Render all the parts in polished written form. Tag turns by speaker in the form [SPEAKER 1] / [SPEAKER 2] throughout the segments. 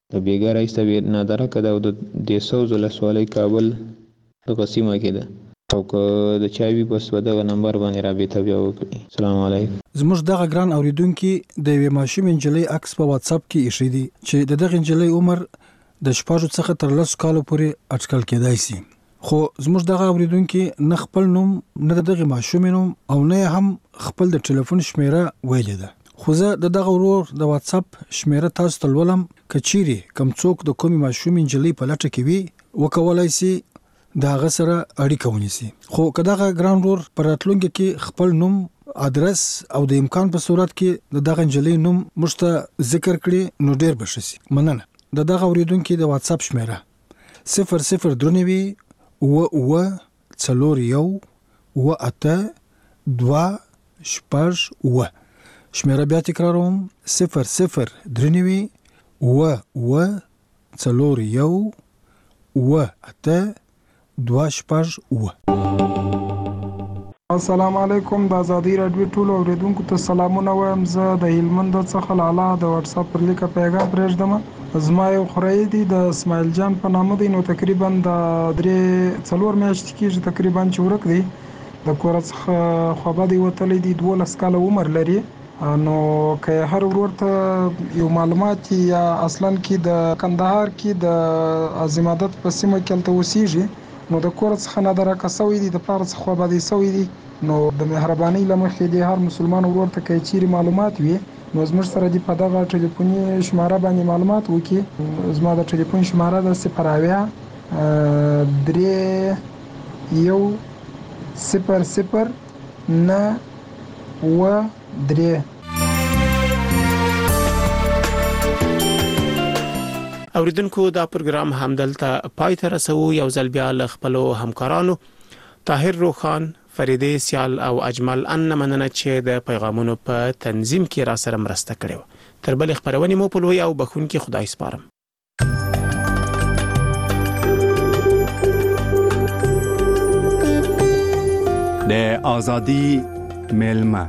[SPEAKER 1] د بیګا رئیس ته نادره کده او د سوز ولسوالۍ کابل د قسیمه کې ده او که د چا وي بس په دغه نمبر باندې رابطه بیا وکړي. السلام علیکم.
[SPEAKER 2] زموږ دغه ګران اوریدونکي د یوې ماشوم نجلۍ عکس په واتس اپ کې ایښی دی چې د دغه نجلۍ عمر د 6 څخه تر 10 کالو پورې اټکل کېدای شي. خو زموږ دغه اوریدونکي نه خپل نوم نه دغه ماشوم نوم او نه هم خپل د ټلیفون شمیره ویلې ده. خو زه دغه ورور د واتس اپ شمیره تاسو ته لولم، کچيري کم څوک د کومې ماشوم نجلۍ په لټه کې وي وکولای شي د هغه سره اړیکه ونیسي. خو که دغه ګران ورور پر راتلونکي کې خپل نوم، ادرس او د امکان په صورت کې د دغه نجلۍ نوم موږ ته ذکر کړي نو ډیر بشي. مننه. د دغه اوریدونکو د واتس اپ شمیره 00 و څلور یو و اته دوا شپږ و. شمیره بیا تکراروم 00 و څلور یو و اته دوا شپږ و.
[SPEAKER 3] السلام علیکم. د ازادي رادیو ټول اوریدونکو ته سلامونه وایم. زه د هلمند څخه لاله د واتس اپ پر لیکه پیغام پرېږدم. زما یو خوری دی د اسماعیل جان په نامه دی، نو تقریبا د 3-4 میاشتې کېږي تقریبا چې ورک دی. د کور څخه خوابه دی وتلی دی، 12 کاله عمر لري. نو که هر ورور ته یو معلومات یا اصلا کې د کندهار کې د عظیمادت په سیمه کې هلته اوسیږي، نو د کور څخه نادره کسوي دي، د پلار څخه خوابه دی سوی دي، نو د مهرباني له مخې د هر مسلمان ورور ته که چیرې معلومات وي نو زموږ سره دی په دغه ټلیفوني شماره باندې معلومات وکړي. زما د ټلیفون شماره ده 0
[SPEAKER 4] اوریدونکو دا پروګرام همدلته پای ته رسو. یو ځل بیا له خپلو همکارانو طاهر روخان، فریده سیال او اجمل ان مننه چې د پیغامونو په تنظیم کې را سره مرسته کړې. تر بل خبرونې مو په لوی او بخونکي خدای سپارم.
[SPEAKER 5] د ازادي ملما.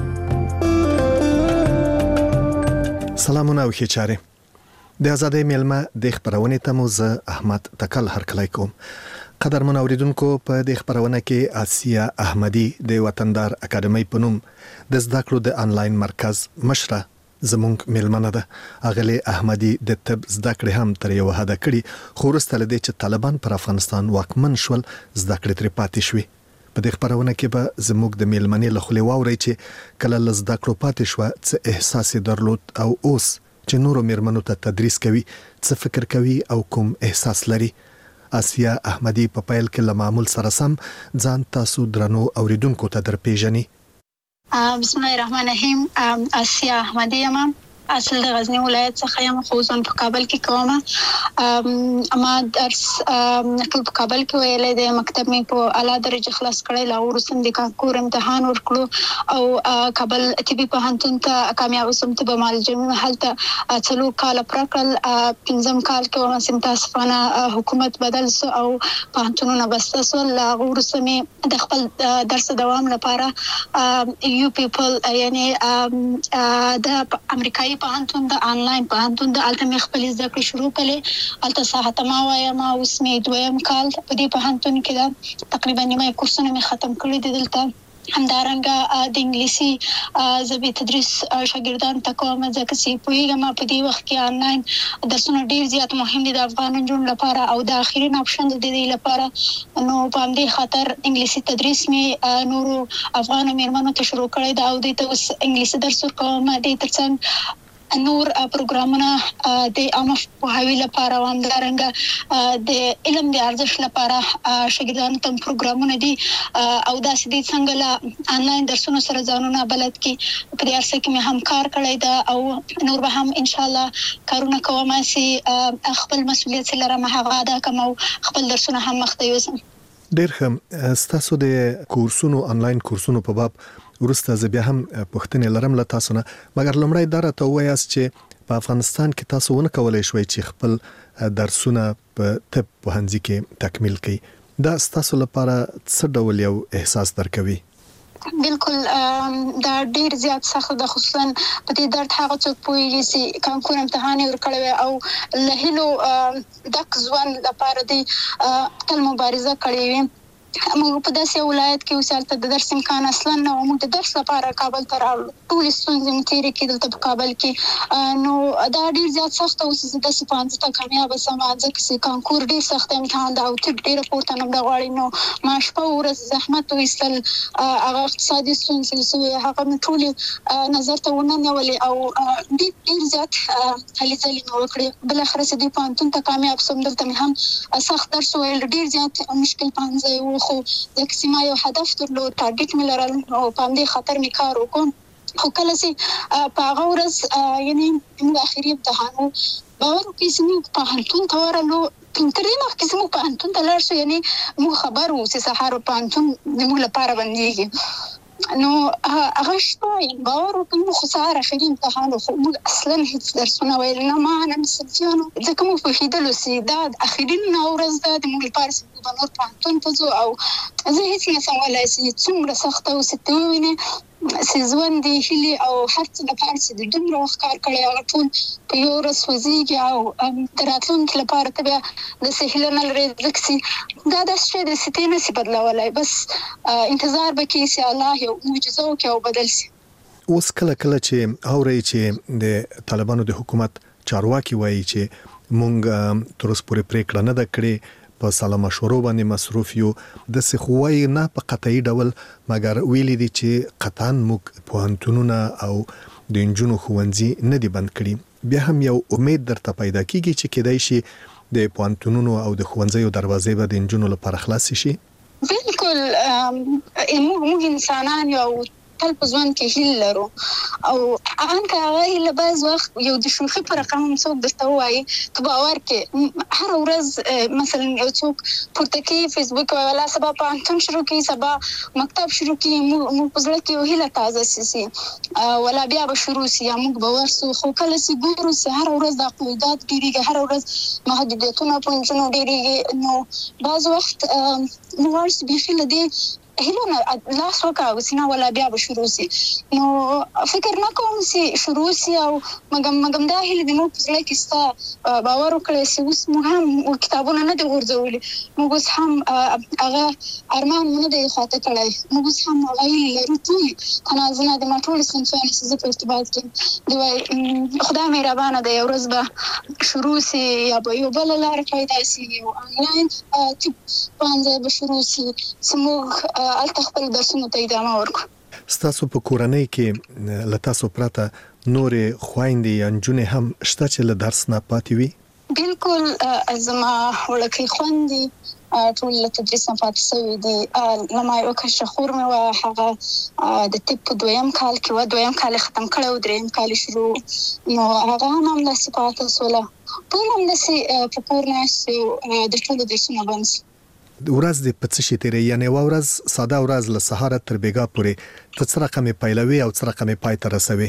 [SPEAKER 6] سلامونه او ښه چاره. د ازادي ملما د خبرونې ته مو زه احمد تکل هرکلی کوم. قدرمن اوریدونکو، په دې خبرونه کې آسیا احمدی د وطندار اکیډمي په نوم د زده کړو د انلاین مرکز مشره زمونږ ملمنه ده. اغلی احمدی د طب زده کړې هم تر یو حد کړي، خو وروسته له دې چې طالبان پر افغانستان واکمن شول زده کړې ترې پاتې شوې. په دې خبرونه کې به زموږ د ملمنې له خولې واورئ چې کله له زده کړو پاتې شوه څه احساس درلود او اوس چې نورو مېرمنو ته تدریس کوي څه فکر کوي او کوم احساس لري. آسیا احمدی په پیل کې له معمول سره سم ځان تاسو درنو اوریدونکو ته درپېژني.
[SPEAKER 7] بسم الله الرحمن الرحیم. آسیا احمدی یم، اصل د غزنی ولایت څخه یم، خو ځان په کابل کې کوم. اما درس ټول په کابل کې ویلې د مکتب مې په اعلی درجه خلاص کړی، لا ورسم د کانکور امتحان ورکړو او کابل طبي پوهنتون ته کامیاب شوم. ته به معلومه هلته 4 کال پرکل 15 کال کې ومه متاسفانه حکومت بدل سو او پوهنتونونه بسته سو. لا ورسم د خپل درس دوام لپاره یو پیپل یعنی د امریکایي پوهنتون د انلاین پوهنتون د التمی خپل زده کړې شروع کړې. الته ساحه ما وایم اوس مې 2م کال په دې پوهنتون کې ده. تقریبا نیمه کورسونه مې ختم کړي دي. دلته همدارنګه د انګلیسي زبې تدریس شاګردانو ته کوم، ځکه چې پوهیږم په دې وخت کې انلاین درسونه ډیر زیات مهم دي د افغان نجونو لپاره او د اخرین اپشن د دې لپاره. نو په همدې خاطر انګلیسي تدریس مې نورو افغان مېرمنو ته شروع کړی دا او د اوس انګلیسي درس ورکوم. د ترڅنګ نور پروګرامونه د عامه پوهاوي لپاره او همدارنګه د علم د ارزښت لپاره شاګردانو ته پروګرامونه دي او داسې دي څنګه له انلاین درسونو سره ځانونه بلد کی. په دې ارسه کې مې هم کار کړی دا او نور به هم ان شاء الله کارونه کوم چې خپل مسؤلیت لرم هغه ادا کوم او خپل درسونه هم مخته یوسم.
[SPEAKER 6] ډیر ښه. ستاسو د کورسونو انلاین کورسونو په باب ورسته زه بیا هم پوښتنې لرم له تاسو نه، مګر لومړی دا راته ووایاست چې په افغانستان کې تاسو ونه کولای شوئ چې خپل درسونه په طب پوهنځي کې تکمیل کړئ. دا ستاسو لپاره څه ډول یو احساس درکوي؟
[SPEAKER 7] بالکل دا ډیر زیات سخت د خصوصا په دې درد هغه څوک پوهیږي چې کانکور امتحان ورکړی او له هیلو د ځوان لپاره دی تل مبارزه کړې وي. موږ په داسې ولایت کې اوسېدل د درس امکان اصلا نه موږ د درس لپاره کابل ته راغلو. ټول ستونزې مو تېرې کېدل په کابل کې نو دا ډیر زیات سخت او د سپانځ ته کامیاب سم ځکه چې کانکور ډیر سخت امتحان دا او ډیر پورته نه غواړي نو ما شپه ورځ زحمت وېستل هغه اقتصادي ستونزې چې هغه ټول نظر ته ونه نیولې او ډیر زیات هلې ځلې مې وکړې. بل اخر چې دوی پوهنتون ته کامیاب سوم دلته مې هم سخت درس ویل ډیر زیات مشکل پانځای و خو ځکه چې ما یو هدف درلود ټارګټ مې لرل او په همدې خاطر مې کار وکړ. خو کله چې په هغه ورځ یعنی موږ اخري امتحان و باور وکړئ چې موږ پوهنتون ته ورغلو تر دې مخکې چې موږ پوهنتون ته لاړ شو یعنی موږ خبر وو چې سهار پوهنتون زموږ لپاره بندېږي نو هغه شپه باور وکړئ موږ خو سهار اخري امتحان خو موږ اصلا هیڅ درسونه ویل نه ما نه مسلجانو ځکه موږ پوهېدلو چې دا اخري ورځ ده د موږ لپاره چې موږ نور پوهنتون ته ځو او زه هیڅ نه سم ویلی چې څومره سخته اوس ته ووینې چې ژوند دې هیلې او هر څه لپاره چې د دومره وخت کار کړی هغه ټول په یو ورځ سوځېږي او د راتلونکي لپاره ته بیا داسې هیله نه لرې ځکه چې دا داسې شی دی چې ته یې نسي بدلولی بس انتظار به کوې چې الله یو معجزه وکړي او بدل شي.
[SPEAKER 6] اوس کله چې اورئ چې د طالبانو د حکومت چارواکي وایي چې مونږ تر اوسه پورې پریکړه نه ده کړې په سلا مشورو باندې مصروف یو د سخوای نه په قطعي ډول مګر ویلي دي چې قطعاً موږ پوهنتونونه او د انجونو ښوونځي نه دي بند کړي بیا هم یو امید درته پیدا کیږي چې کېدای شي د پوهنتونونو او د ښوونځیو دروازې به د انجونو لپاره خلاص شي.
[SPEAKER 7] بالکل موږ انسانان یو تل په ژوند کې هیله لرو او ان که هغه هیله بعض وخت یو د شوخي پر رقم څوک درته وایي ته باور کې هر ورځ مثلا یو څوک پورته کې فیسبوک ولا سبا پوهنتون شروع کوي سبا مکتب شروع کوي موږ په زړه کې یو هیله تازه شي ولا بیا به شروع شي موږ باور سو خو کله چې ګورو چې هر ورځ د قیودات ډیریږي هر ورځ محدودیتونه په انجونو ډیریږي نو بعض وخت موږ ورس بیخي له دې هیلونه لاس وکړو سینا ولا بیا به شروع شي نو فکر نه کوم چې شروع شي او مګم دا هیله د مو په ځای کې ستا باور وکړي چې اوس مو هم کتابونه نه دي ورځولي موږ اوس هم هغه ارمان نه دی خاطر کړی موږ اوس هم هغه لرو ټول تنازونه د ماټول سنفاني چې په ارتباط کې دی خدای مهربانه دی ورځ به شروع شي یا به یو بل لار پیدا شي یو انلاین باندې به شروع شي چې موږ خپل درسونه ته ادامه ورکړو.
[SPEAKER 6] ستاسو په کورنۍ کې له تاسو پرته نورې خويندې یا نجونې هم شته چې له درس نه پاتې وي؟
[SPEAKER 7] بالکل زما وړکۍ خويندې ټول له تدریس نه پاتې شوي دي لما یو کشره خور مې وه هغه د طب په دویم کال کې وه دویم کال یې ختم کړی و دریم کال یې شروع نو هغه هم همداسې پاتې شوله ټول همداسې په کور ناست یو د ټولو درسونه بند شو.
[SPEAKER 6] ورځ د پڅ شي تیرې یعنی ورځ ساده ورځ له سهار تر بیګا پورې ته څه رقم پیلوي او څه رقم پای ته رسوي؟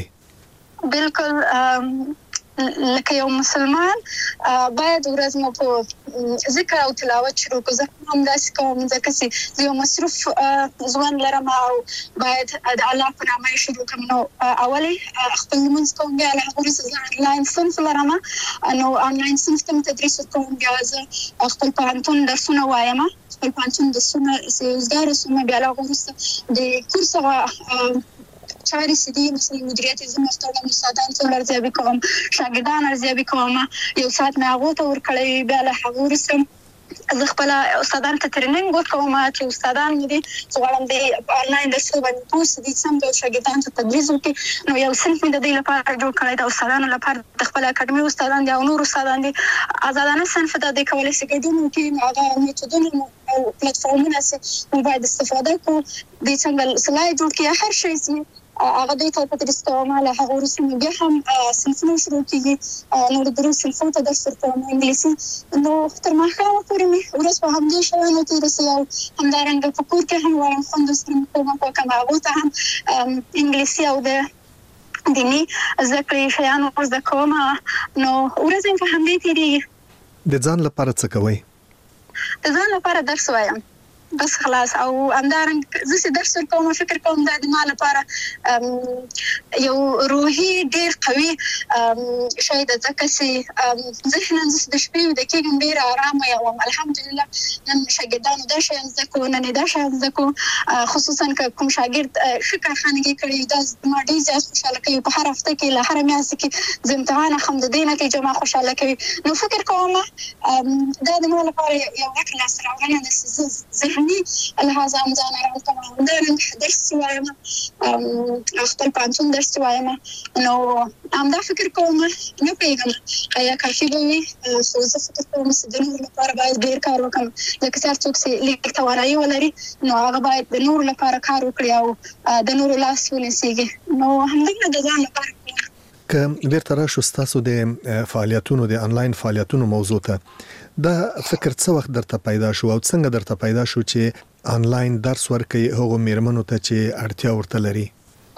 [SPEAKER 7] بالکل لکه یو مسلمان باید ورځ مو په ذکر او تلاوت شروع کړو ځکه هم داسې کوم ځکه چې یو مصروف ژوند لرم او باید د الله په نامه شروع کړم نو اولي خپل لمونځ کوم بیا له هغه وروسته زه انلاین صنف لرم نو انلاین صنف ته تدریس کوم بیا زه خپل پوهنتون درسونه وایم خپل پوهنتون درسونه زده رسوم بیا له هغه وروسته د کورس چاري سدي مثلا مدیریت زما ستاسو استادان څو ارزیابي کوم شاګردان ارزیابي کوم یو ساعت مې هغه ته ورکړی بیا له هغه وروسته زه خپل استادان ته ټریننګ ورکوم چې استادان دې څوړم دې انلاین درس باندې پوښتنه دي سم د شاګردانو ته تدریس وکړي نو یو صنف مې د دې لپاره جوړ کړی د استادانو لپاره د خپل اکاډمي استادان دي او نور استادان دي آزادانه صنف د کولای شي ګډون وکړي هغه میتودونه او پلیټفارمونه چې موږ باید استفاده کوو د څنګه سلای جوړ کړي هر شی چې هغه د ته تدریس کوم له هغه وروسته بیا هم صنفونه شروع کیږي نو د دروس صنفونو ته درس ورکوم انګلیسي نو تر ماښامه پورې مې ورځ په همدې شیانو تېره او همدارنګه په کور کې هم وایم خوندو سره مې کوم هغو ته هم انګلیسي او د دیني زده کړې شیانو زده کوم نو ورځ مې په همدې تېرېږي.
[SPEAKER 6] د ځان لپاره څه کوئ؟
[SPEAKER 7] د ځان لپاره درس وایم بس خلاص. او همدارنګ زه درس ورکوم فکر کوم دا د ما لپاره یو روحي ډېر قوي شاید ځکه چې ذهنا زه د شپې د کېږم ډېر آرامه یم. الحمدلله نن شاګردانو دا شیان زده کړو، نن دا شیان زده کړو، خصوصا که کوم شاګرد ښه کارخانګي کړي دا ما ډېر زیات خوشحاله کوي. په هر هفته کې له هره میاشت کې زه امتحان اخلم، د دې نتیجه ما خوشحاله کوي. نو فکر کوم دا د ما لپاره یو غټ لاسته راوړنه ده چې زه ذهني لحاظ هم ځان ارام کوم. همدارنګ درس وایم، خپل پوهنتون درس وایم. نو همدا فکر کوم نه پوهېږم آیا کافي به وي، خو زه فکر کوم چې د نورو لپاره باید ډېر کار وکړم، ځکه چې هر څوک چې لیک توانایي ولري نو هغه باید د نورو لپاره کار وکړي او د نورو لاس ونیسېږي. نو همدغه د ځان لپاره
[SPEAKER 6] که بیرته راشو ستاسو د فعالیتونو د انلاین فعالیتونو موضوع ته، دا فکر څه وخت درته پیدا شو او څنګه درته پیدا شو چې انلاین درس ورکړئ هغو میرمنو ته چې اړتیا ورته لري؟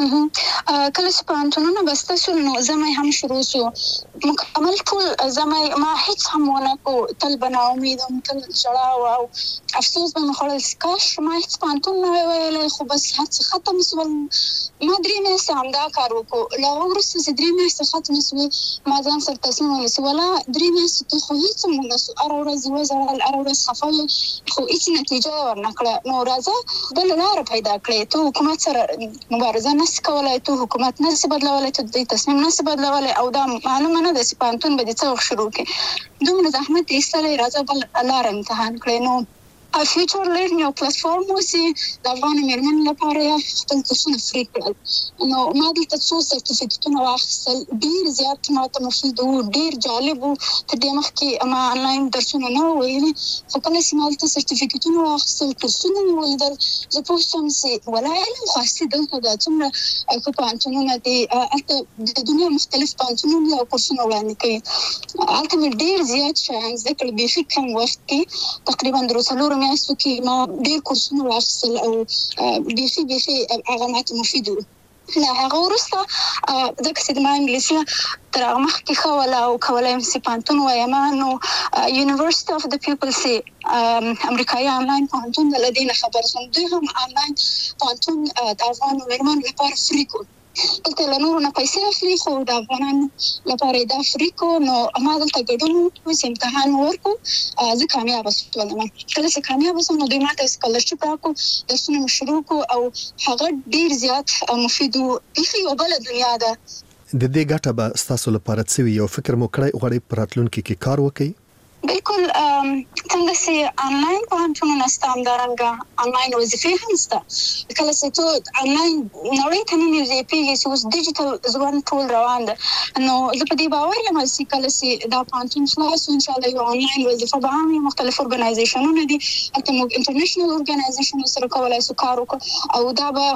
[SPEAKER 7] کله چې پوهنتونونه بسته شول نو زمای هم شروع شو. مکمل ټول زمای ما هیڅ هم ونه کو، تل به ناامید وم، تل ژړا او افسوس به مې خوړل چې کاش ما هیڅ پوهنتون نه وای ویلی. خو بس هر څه ختم شول. ما 3 میاشتې همدا کار وکړو. له هغه وروسته چې 3 میاشتې ختمې شوې ما ځان سره تصمیم ونیسو ولا 3 میاشتې کې خو هیڅ هم ونه شو. هره ورځ وژړل، هره ورځ خفه وم، خو هیڅ نتیجه یې ورنه کړه. نو راځه بله لاره پیدا کړې. ته حکومت سره مبارزه نشې کولی، ته حکومت نشې بدلولی، ته د دې تصمیم نشې بدلولی او دا معلومه نه ده چې پوهنتون به دې څه وخت شروع کړي. دومره زحمت یې ایستلی، راځه بل لاره امتحان کړې. نو فیوچر لرنینګ یو پلیټفارم و چې د افغان میرمنو لپاره یې خپل کورسونه فری کړل. نو ما دلته څو سرټیفیکټونه واخیستل، ډېر زیات ماته مفید وو، ډېر جالب وو. تر دې مخکې ما انلاین درسونه نه وو ویلي، خو کله چې ما دلته سرټیفیکټونه واخیستل، کورسونه مې ولیدل، زه پوه شوم چې ولا علم خو اصلي دلته ده. څومره ښه پوهنتونونه دي، هلته د دنیا مختلف پوهنتونونه او کورسونه وړاندې کوي. هلته مې ډېر زیات شیان زده کړل، بیخي کم وخت کې، تقریبا 3 میاشتو کې ما ډېر کورسونه واخیستل او بیخي هغه ماته مفید وو. له هغه وروسته ځکه چې ما انګلیسي تر هغه مخکې ښه وله او کولی یم چې پوهنتون وایم، نو یونیورسټي اف د پیپلز چې امریکایي انلاین پوهنتون ده له دې نه خبر شوم. دوی هم انلاین پوهنتون د افغانو میرمنو لپاره فری کړو. دلته له نورو نه پیسې اخلي، خو د افغانانو لپاره دا فری کو. نو ما دلته ګډون وکړو چې امتحان وورکړو. زه کامیابه شولم. کله چې کامیابه شوم نو دوی ماته سکالرشپ راکړو، درسونه مې شروع کړو او هغه ډېر زیات مفید و. بیخي یوه بله دنیا ده.
[SPEAKER 6] د دې ګټه به ستاسو لپاره څه وي؟ یو فکر مو کړی غواړئ په راتلونکي کې کار وکړئ؟
[SPEAKER 7] بالکل څنګه چې انلاین پوهنتونونه شته همدارنګه انلاین وظیفې هم شته. کله چې ته انلاین نړۍ ته ننوځې پوهېږې چې اوس ډیجیټل ژوند ټول روان ده. نو زه په دې باور یم چې کله چې دا پوهنتون خلاص وي انشاءالله یو انلاین وظیفه به هم وي. مختلف ارګنایزیشنونه دي، هلته موږ انټرنیشنل ارګنایزیشنونو سره کولی شو کار وکړو او دا به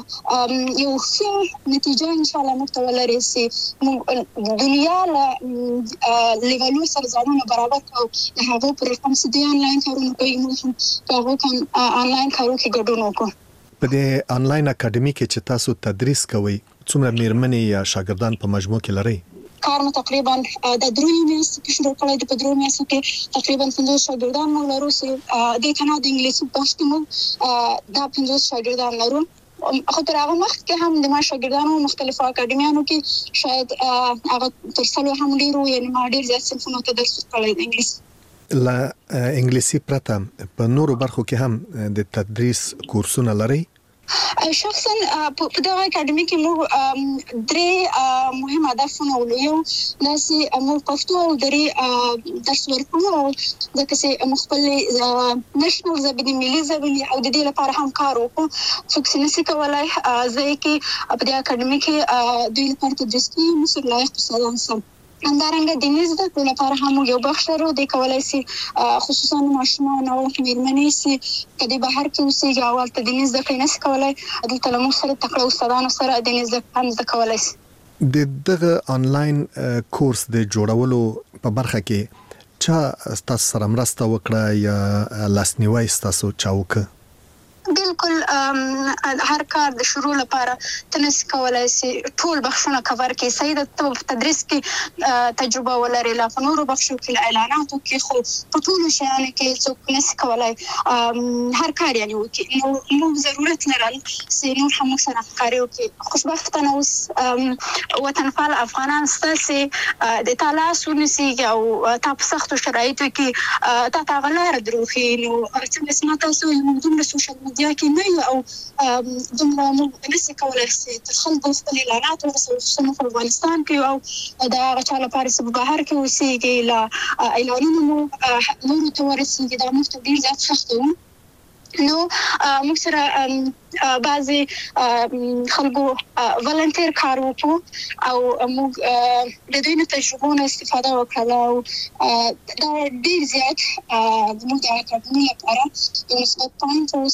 [SPEAKER 7] یو ښه نتیجه انشاءالله موږ ته ولري چې موږ دنیا له لیولو سره ځانونه برابر کړو. هغه پر کوم چې د انلاین کارونه کوي موږ هم په هغو انلاین کارو کې ګډون وکړو.
[SPEAKER 6] په دې انلاین اکاډمي کې چې تاسو تدریس کوئ څومره میرمنې یا شاګردان په مجموع کې لرئ؟
[SPEAKER 7] کار مو تقریبا د 3 میاشتو کې شروع کړی دی. په 3 میاشتو کې تقریبا 50 شاګردان موږ لرو چې دې ته نه د انګلیسي بحث کې موږ دا 50 شاګردان لرو. خو تر هغه وخت کې هم د ما شاګردانو مختلفو اکاډمیانو کې شاید هغه تر 100 هم ډېر وو. یعنې ما ډېر زیات صنفونو ته درس ورکړی د انګلیسي.
[SPEAKER 6] له انګلیسي پرته په نورو برخو کې هم د تدریس کورسونه لرئ؟
[SPEAKER 7] شخصا په دغه اکاډمي کې موږ 3 مهم هدفونه ولرو. یو دا چې موږ پښتو او دري درس ورکوو، ځکه چې موږ خپل نېشنل ژبې د ملي ژبې او د دې لپاره هم کار وکړو. څوک چې نشي کولی زه یې کې په دې اکاډمي کې دوی لپاره تدریس کوي مصر لایق استادان سم. همدارنګه د دیني زده کړو لپاره هم یو بخش لرو. دی کولی شي خصوصا ماشومان او میرمنې چې که دوی بهر کې اوسېږي او هلته دیني زده کړې نشي کولی، دلته له موږ سره تکړه استادانو سره دیني زده کړې هم زده کولی شي.
[SPEAKER 6] د دغه انلاین کورس د جوړولو په برخه کې چا ستاسو سره مرسته وکړه یا لاسنیوی ستاسو چا وکړه؟
[SPEAKER 7] بالکل هر کار د شروع لپاره تنس کولای شي ټول بخښونه کور کې صحیح د تدریس کې تجربه ولري لا په نورو بخښو کې اعلاناتو کې خو په ټولو شیانو کې څوک نس کولای هر کار یعنی وکړي نو موږ ضرورت لرل چې نور هم سره همکاري وکړي خوشبختانه اوس وطنپال افغانان ستاسو د تلاش ونسي او تاسو سختو شرایطو کې تاسو غلار دروخي نو څنګه سمته تاسو موږ د سوشل میډیا کې نه او دومره موږ نسي کولای چې تر خلکو خپل اعلانات ورسوو په افغانستان کې او دا غچا لپاره چې بهر کې اوسېږي لا اعلانونه مو نورو ته ورسېږي دا موږ ته ډېر زیات سخت و نو موږ سره بعضی خلکو ولنټیر کار وکړو او موږ د دوی نه تجربو نه استفاده وکړه او دا ډېر زیات موږ د اکاډمي لپاره یو مثبت پوینټ و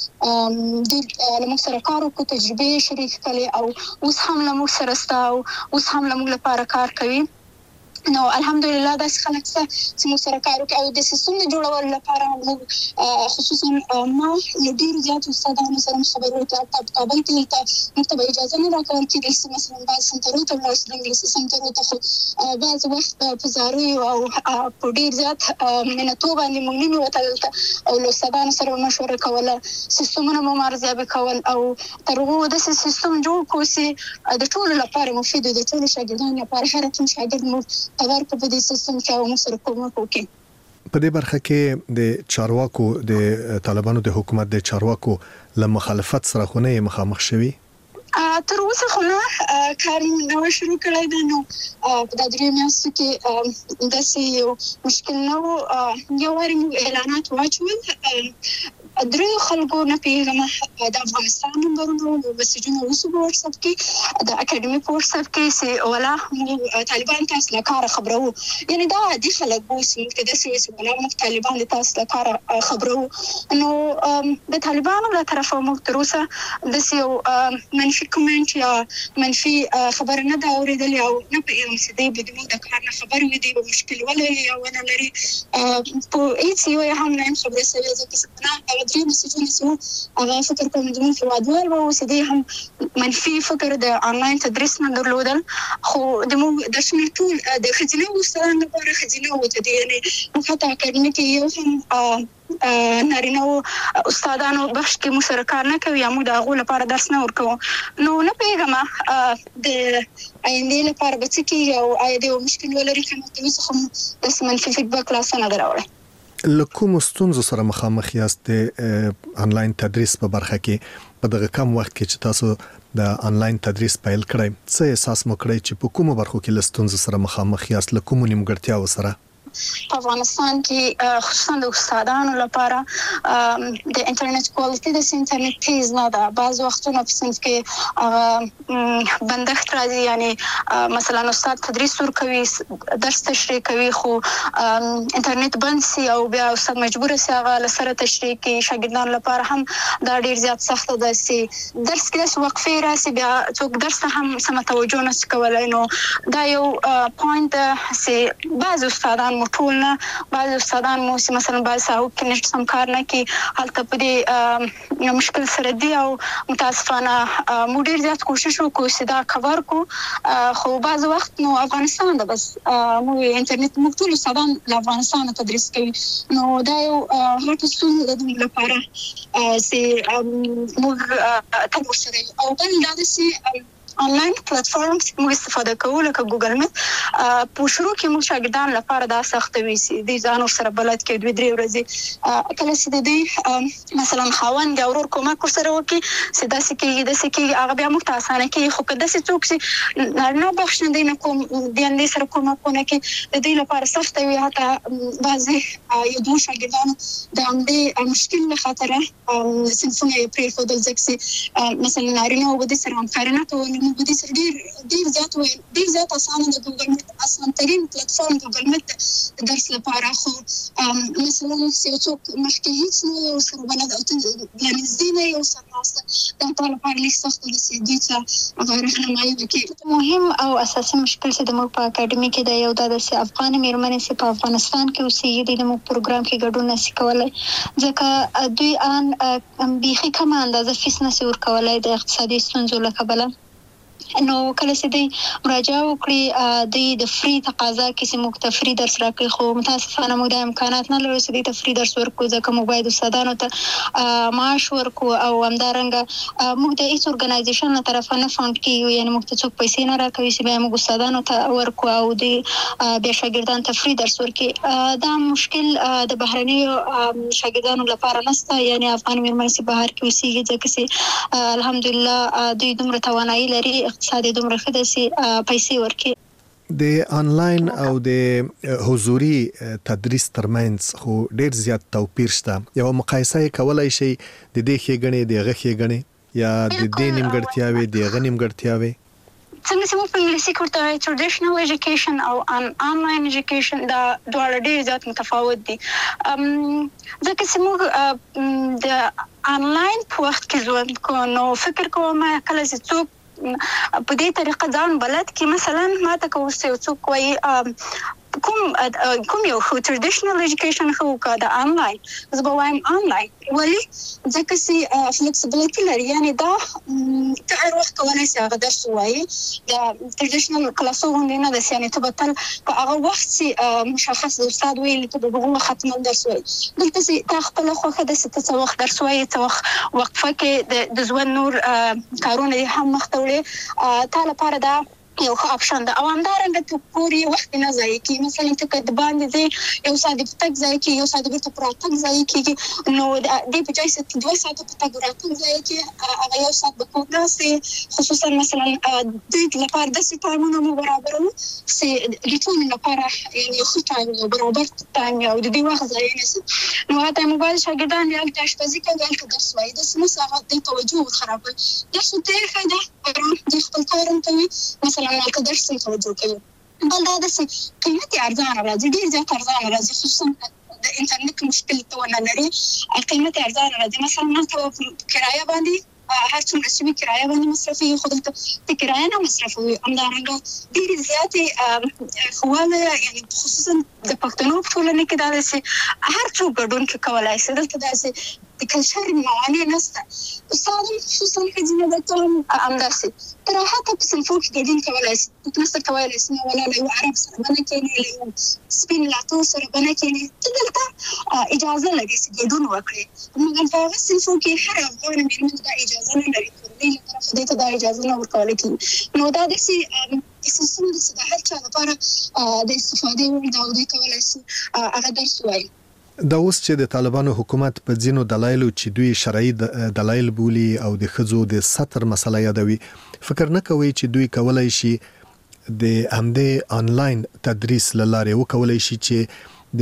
[SPEAKER 7] چې ډېر له موږ سره کار وکړو تجربې شریک کړې او اوس هم له موږ سره شته او اوس هم له موږ لپاره کار کوي نو الحمدلله داسې خلک چې موږ سره کار وکړي او د سیستم د جوړولو لپاره موږ خصوصا ما له ډېرو زیاتو استادانو سره خبرې وکړې په کابل کې موږ ته به اجازه نه راکول کېدل چې مثلا بعض سنټرو ته ولاړ شو د انګلیسي سنټرو ته خو بعض وخت په زاریو او په ډېر زیات منتو باندې موږ نه وتل او له استادانو سره مشوره کوله سیستمونه مو ارزیابي کول او تر هغو داسې سیستم جوړ کړو چې د ټولو لپاره مفید د ټولو شاګردانو لپاره هر کوم شاګرد مو خبر په دې سیستم کې او موږ سره کومک وکړي
[SPEAKER 6] په دې برخه کې د چارواکو د طالبانو د حکومت د چارواکو له مخالفت سره خو نه مخامخ شوي
[SPEAKER 7] تر اوسه خو نه کار نو شروع کړی دی نو په د درې میاشتو کې داسې یو مشکل نه و یو واري موږ اعلانات واچول درې خلکو نه پیغام د افغانستان نمبرونو مسیجونه وسو په واتس اپ کې د اکیډمي په واتس اپ کې سي ولا طالبان تاسو له کار خبرو یعنی دا د خلک بوس موږ د سوي ولا موږ طالبان تاسو له کار خبرو نو د طالبانو له طرفه موږ تر اوسه د سیو منفي کومنټ یا منفي خبر نه دا اوریدل او نه پیغام سي د بدمو د کار نه خبر وي دی مشکل ولري او نه لري په هیڅ یو هم نه خبره سوي ځکه درې مسیجونه سو هغه فکر کوم د موږ وادوال وو چې دې هم منفي فکر د انلاین تدریس نه درلودل خو د موږ د شنو ټول د خزینه وستان لپاره خزینه وته دي یعنی موږ ته اکاډمي کې یو هم نارینه استادانو بخش کې مشارکت نه کوي موږ د غو لپاره درس نه ورکو نو نه پیغام د آینده لپاره به څه کې او آینده مشکل ولري کوم څه هم د منفي فیډبک لاس نه دراوړي
[SPEAKER 6] لکه مستونزو سره مخامخ یاست د انلاین تدریس په برخه کې په دغه کم وخت کې چې تاسو د انلاین تدریس پیل کړئ څه احساس مو کړی چې په کومه برخو کې لستونزو سره مخامخ یاست لکه کوم نیمګړتیاو سره
[SPEAKER 7] په افغانستان کې خصوصا د استادانو لپاره د انټرنیټ کوالټي د انټرنیټ تیز نه ده بعض وختونه په صنف کې بندښت راځي یعنی مثلا استاد تدریس ورکوي درس تشریح کوي خو انټرنیټ بند سي او بیا استاد مجبور سي هغه لسره تشریح کوي شاګردانو لپاره هم دا ډیر زیات سخت ده چې درس کې وقفه راسي بیا څوک درس هم سم توجه نه کولای نو دا یو پوینټ چې بعض استادان ټول نه بعض استادان مو چې مثلا بعض ساو کې نشته سم کار نه کوي حالت په دې مشکل سره دی او متاسفانه مو ډیر زیات کوشش وکړو چې دا کور کو خو بعض وخت نو افغانستان ده بس مو انټرنیټ مو ټول استادان له افغانستان تدریس کوي نو دا یو هټ ستونزه ده د لپاره چې موږ تاسو سره او بل دا چې آنلاین پلیټفارمز موږ استفاده کوو لکه ګوګل میټ په شروع کې موږ شاګردانو لپاره دا سخت وي چې د ځانو سره بلد کې 2-3 ورځې کله چې د دې مثلا خاوند او ورور کومک سره وکي چې داسې کې هغه بیا موږ ته اسانه کې خو کله چې څوک چې نه بخښنه نه کوم د اندې سره کومکونه کې د دې لپاره سخت وي حتی بعضي یو دوه شاګردانو د اندې مشکل له خاطر سنفونه پرې فودل ځکه مثلا نارینه او د سره همکاري نه کوي موږ د ډیر زیات اسانه د ګوګل میټ اسان ترين پلیټفارم ګوګل میټ درس لپاره خو مثلا څوک مخکې هیڅ نه یو سره بلد او لنځدې نه یو سره ناسته دا ټول لپاره لیک سخت دي چې دوی ته راهنمایي وکړي. مهم او اساسي مشکل چې د موږ په اکاډمي کې د یو د افغان میرمنې چې په افغانستان کې اوسېږي د موږ پروګرام کې ګډون نشي کولای ځکه دوی ان بیخي کم اندازه فیس نشي ورکولای د اقتصادي ستونزو له کبله. نو کله چې دوی مراجعه وکړي د فری تقاضا کې چې موږ ته فری درس راکړي خو متاسفانه موږ د امکانات نه لرو چې دوی ته فری درس ورکړو ځکه موږ باید استادانو ته معاش ورکړو او همدارنګه موږ د هیڅ ارګنایزیشن له طرفه نه فاند کیږو یعنی موږ ته څوک پیسې نه راکوي چې بیا موږ استادانو ته ورکړو او د بیا شاګردانو ته فری درس ورکړي. دا مشکل د بهرنیو شاګردانو لپاره نشته یعنی افغان میرمنې چې بهر کې اوسېږي ځکه چې الحمدلله دوی دومره توانایي لري اقتصادي دومره ښه ده چې پیسې ورکړي.
[SPEAKER 6] د آنلاین او د حضوري تدریس ترمنځ خو ډیر زیات توپیر شته. یو مقایسه کولای شي د دې ښېګڼې د هغه ښېګڼې یا د دې نیمګړتیاوې د هغه نیمګړتیاوې
[SPEAKER 7] څنګه چې موږ په انګلیسي کې ورته ټریډیشنل ایجوکیشن او آنلاین ایجوکیشن دا دواړه ډېر زیات متفاوت دي ځکه چې موږ د آنلاین په وخت کې ژوند کوو نو فکر کوم کله چې څوک په دې طریقه ځان بلد کې مثلا ما ته کوڅه څوک وایي کوم یو خو ټریډیشنل ایجوکیشن خو کا د آنلاین زه به وایم آنلاین ولی ځکه چې فلیکسیبিলিټی لري یعنی دا ته هر وخت کولای شې هغه درس وایي د ټریډیشنل کلاسونو نه د سیانه ته بتل په هغه وخت چې مشخص د استاد ویل ته به هغه ختم درس وایي دلته چې تا خپل خوخه د ست وخت درس وایي ته وقفه کې د ژوند نور کارونه هم مختوړي تا لپاره دا یو اپشن ده او همدارنګه ته پوری وخت نه ځای کی مثلا ته کډ باندې دی یو ساده پټک ځای کی یو ساده بیرته پروتک ځای کی نو د دې په ځای چې 2 ساعته پټک راټول ځای کی هغه یو ساعت به کومه خصوصا مثلا د لپاره د سیټامونو برابرو چې د ټول لپاره یعنی خو ټایم برابر ټایم او د دې وخت ځای نه نو هغه موبایل شاګردان یو د اشپزي کې یو درس وایي د سمس هغه د توجه خرابوي درس ته خاله د خپل کارم کوي مثلا که درس توجه کوي بل دا د قیمت ارزانه راځي ډیر زیات ارزانه راځي خصوصا د انټرنیټ مشکل ته ونه لري قیمت ارزانه راځي مثلا ماته کرایه باندې هر څومره چې کرایه باندې مصرفي خو د کرایه نه مصرفوي همدارنګه ډیر زیات خواله یعنی خصوصا د پښتنو په ټولنه کې دا چې هر څوک ګډون کې کولای شي دلته دا چې د کلچر موانع نشته استاد خصوصا خځینه د ټول امداسي تر هغه په صنفو کې ګډون کولای شي تاسو کولای شئ ولا له عرب سره باندې کې له سپین لاتو سره باندې کې دلته اجازه لري چې ګډون وکړي موږ په هغه صنفو کې هر افغان میرمن دا اجازه نه لري دې طرف دې ته دا اجازه نه ورکول کېږي نو دا د سي اساسي د هر چا لپاره د استفادې وړ دا د کولای شي هغه درس وایي.
[SPEAKER 6] دا اوس چې د طالبانو حکومت په ځینو دلایلو چې دوی شرعي دلایل بولي او د ښځو د سطر مسله یادوي فکر نه کوي چې دوی کولای شي د همدې آنلاین تدریس لاره وکولای شي چې د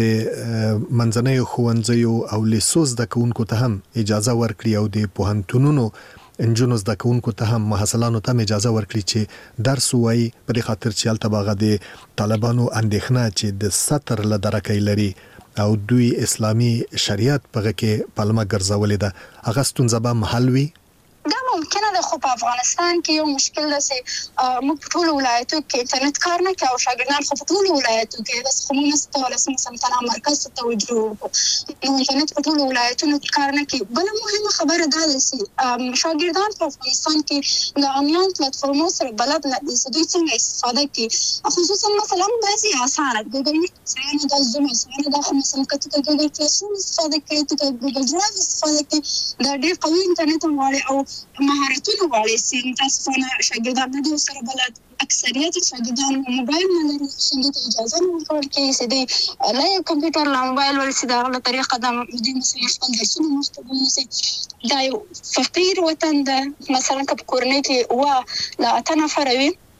[SPEAKER 6] منځنیو ښوونځیو او لیسوس د کوونکو ته هم اجازه ورکړي او د پوهنتونونو انجونو زده کوونکو ته هم محصلانو ته اجازه ورکړي چې درس وایي په دې خاطر چې هلته به هغه د طالبانو اندېښنه چې د سطر له درکې لري او دوی اسلامي شریعت په کې پلمه ګرځولې ده هغه ستونزه به محل وي.
[SPEAKER 7] دا ممکنه ده خو په افغانستان کې یو مشکل ده چې موږ په ټولو ولایتو کې انټرنیټ کار نه کوي او شاګردان خو په ټولو ولایتو کې د خمونه ستوله مثلا مرکز ته توجه نو انټرنیټ په ټولو ولایتونو کې کار نه کوي. بل مهمه خبره ده چې شاګردان په افغانستان کې د آنلاین پلیټفارمونو سره بلد نه دي چې دوی څنګه استفاده کوي خصوصا مثلا بعضي اسانه ګوګل څنګه د زوم څنګه د مثلا کته د ګوګل کلاسروم استفاده کوي د ګوګل ډرایو استفاده کوي دا ډېر قوي انټرنیټ غواړي او مهارتونه غواړي چې تاسو نه شاګردان نه دي سره بلد اکثریت شاګردان موبایل نه لري چې اجازه نه ورکول کېږي چې د لا کمپیوټر لا موبایل ورسې دا غلطه طریقه د دې مثلا خپل درسونه مستقیم سي دا یو فقیر وطن ده مثلا کپ کورنۍ کې لا اتنه فروي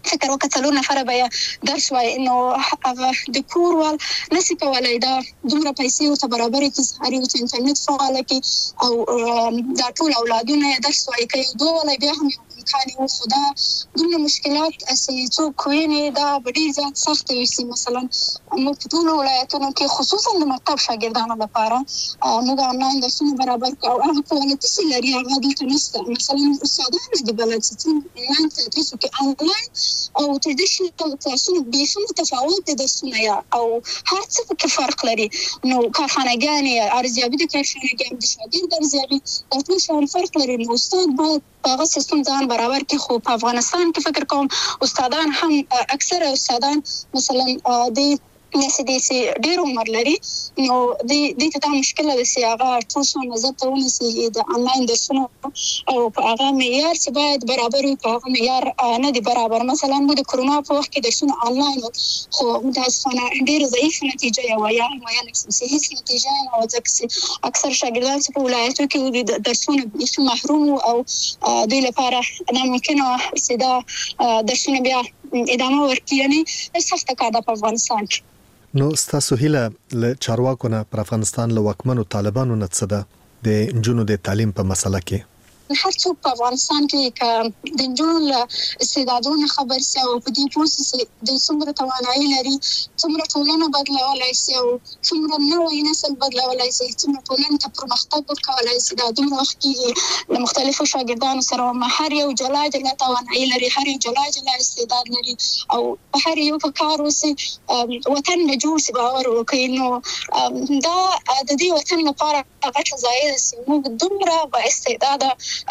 [SPEAKER 7] فکر وکړه 4 نفر به درس وای نو هغه د کور وال نسی کولای دا دومره پیسې او ته برابر کې هرې چې انټرنیټ فعال کې او دا ټول اولادونه درس وای کوي دوه ولا بیا هم امکاني و خدا دومره مشکلات اسې څوک ویني دا ډېر زیات سخت وي مثلا موږ په ټول ولایتونو کې خصوصا د مکتب شاګردانو لپاره موږ آنلاین درسونه برابر کوو او هغه کوالټي چې لري هغه دلته نشته مثلا استادان د بلد چې آنلاین تدریس کوي آنلاین او ټریډیشنل کلاسونه بیخي متفاوت دي درسونه یا او هر څه کې فرق لري نو کارخانه‌ګانې ارزیابي د کارخانه‌ګانې د شاګرد ارزیابي د ټول شان فرق لري نو استاد باید هغه سیستم ځان برابر کې خو په افغانستان کې فکر کوم استادان هم اکثره استادان مثلا د نسديسي ډېر عمر لري نو د ته مشکل ده چې هغه ټول څه نظر ته ونیسي د انلاین درسونو او هغه معیار چې باید برابر وي هغه معیار نه دی برابر مثلا د کرونا په وخت کې درسونه انلاین خو متاسفانه ډېر ضعیف نتیجه یا صحیح نتیجه او ځکه اکثر شاګردان چې په ولایتو کې د درسونو بیخي محروم او دوی لپاره ناممکنه چې دا درسونه بیا ادامه ورکړي یعنی سخت کار ده په افغانستان کې
[SPEAKER 6] نو ستاسو هیله له چارواکو نه پر افغانستان له واکمنو طالبانو نه څه ده د نجونو د تعلیم په مسله کې
[SPEAKER 7] هر څوک په افغانستان کې د نجونو استعدادونو خبر سي او په دې پروسس د څومره توانایي لري څومره ټولنه بدلولای شي او څومره نوې نسل بدلولای شي څومره ټولنه ته پرمختګ وکولای شي دا دومره وخت کې له مختلفو شاګردانو سره هر یو جلا توانایي لري هر یو جلا استعداد لري او هر یو په کار وسي وطن نه جوړ شي باور وکړي نو دا د دې وطن لپاره غټه ځای ده موږ دومره با استعداد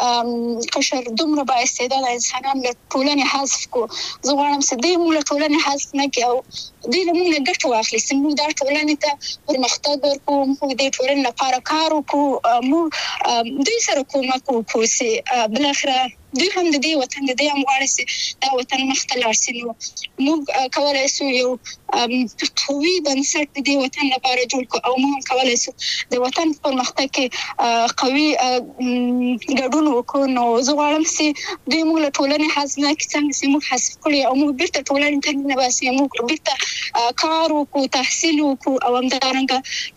[SPEAKER 7] قشر دومره با استعداد انسانان له ټولنې حذف کو زه غواړم چې دې موږ له ټولنې حذف نه کړو دې موږ ګټه واخلي چې موږ دا ټولنې ته پرمختګ ورکړو موږ دې ټولنې لپاره کار وکړو موږ دوی سره کومک وکړو چې بل اخره دوی هم د دې وطن د دې امغاړي چې دا وطن مخته لاړ شي نو موږ کولای شو یو قوي بنسټ د دې وطن لپاره جوړ کړو او موږ کولای شو د وطن پرمختګ کې قوي ګډون وکړو نو زه غواړم چې دوی موږ له ټولنې حذف نه کړي څنګه چې موږ حذف کړي او موږ بیرته ټولنې ته نه باسي موږ بیرته کار وکړو تحصیل وکړو او همدارنګه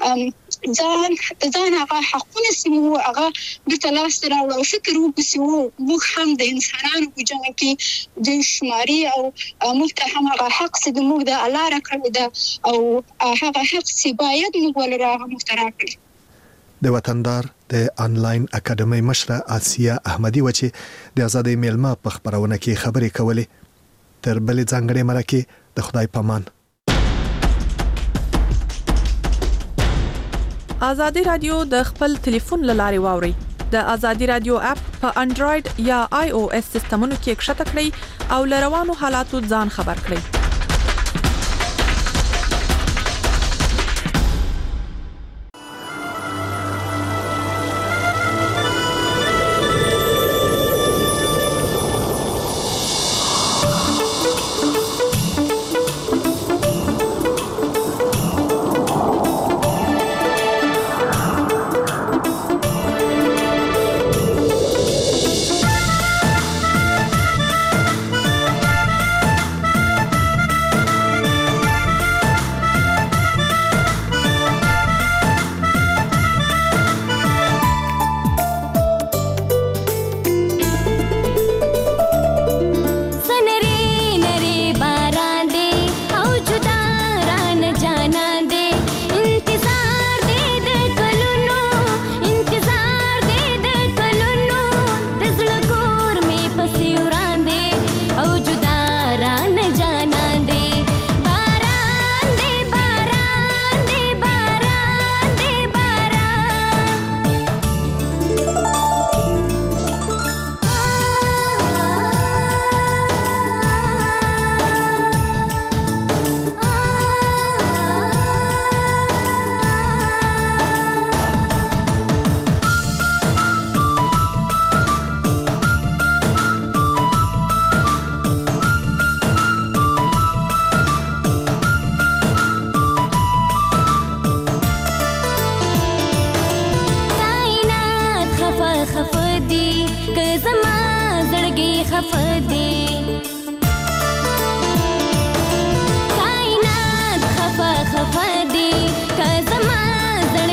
[SPEAKER 7] ځان هغه حقونه سمو هغه بیرته لاس راوړو او فکر وکړو موږ هم د انسانانو په جمع کې د شماري او موږ ته هم هغه حق چې موږ د الله راکړی ده او هغه حق چې باید موږ ولرو هغه موږ ته راکړي
[SPEAKER 6] د وطندار د انلاین اکیډمي مشره آسیا احمدي وچی د آزادۍ میلمه په خبرونه کې خبرې کولې تر بلې ځانګړې مرکه د خدای پامان
[SPEAKER 8] آزادی رادیو د خپل ټلیفون لارې واوري د آزادی رادیو اپ په انډراید یا آی او اس سیستمونو کې ښکته کړئ او لروانو حالاتو ځان خبر کړئ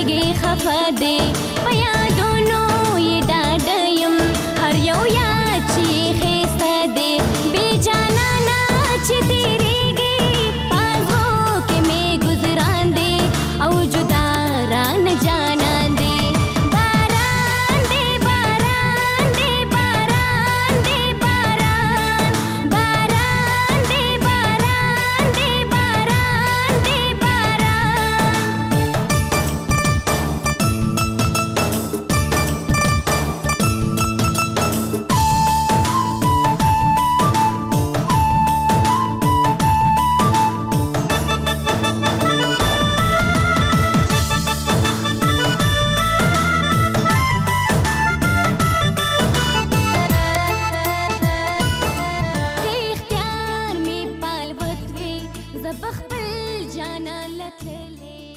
[SPEAKER 9] زړګي خفه دی په یادونو یې ډاډه یم هر یو یاد چې ښایسته دی بې جانانه چې دی